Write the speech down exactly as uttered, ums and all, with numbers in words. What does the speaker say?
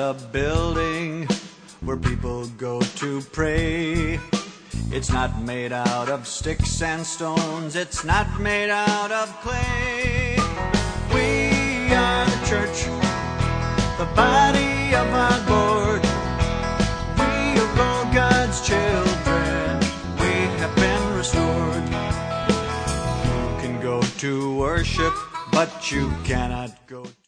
a building where people go to pray. It's not made out of sticks and stones, it's not made out of clay. We are the church, the body of our Lord. We are all God's children, we have been restored. You can go to worship, but you cannot go to